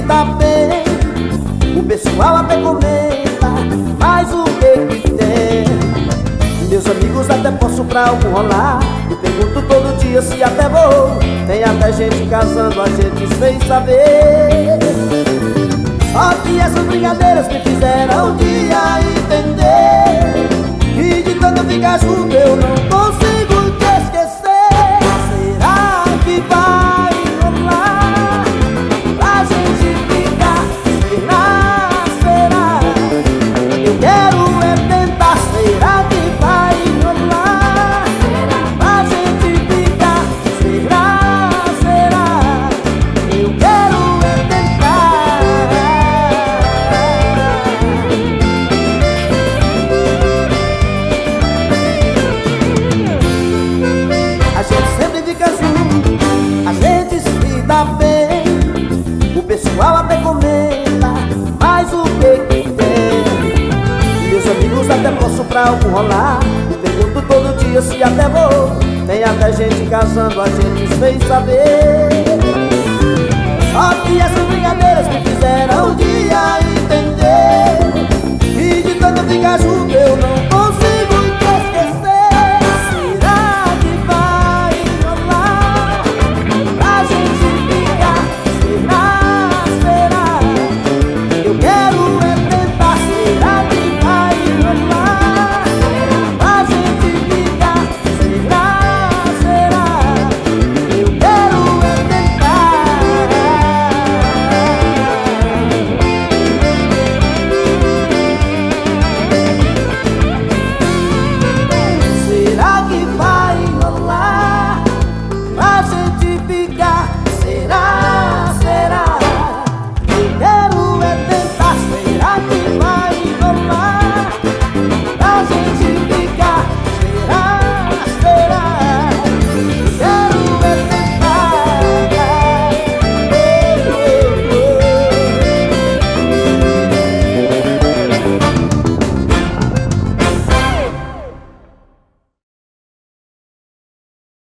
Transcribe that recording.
dá bem. O pessoal até comenta, mas o que tem? Meus amigos até posso pra algum rolar. Eu pergunto todo dia se até vou. Tem até gente casando, a gente sem saber. Só que essas brincadeiras me fizeram um dia entender que de tanto ficar junto eu não consigo te esquecer. Será que vai rolar pra gente ficar? Será? Eu quero é tentar. Será que vai rolar pra gente ficar? Será? Eu quero é tentar. A gente sempre fica junto, a gente se dá bem. O pessoal até comenta, mas o que tem? Meus amigos até posso pra algum rolar. Eu pergunto todo dia se até vou. Tem até gente casando, a gente sem saber. Só que essa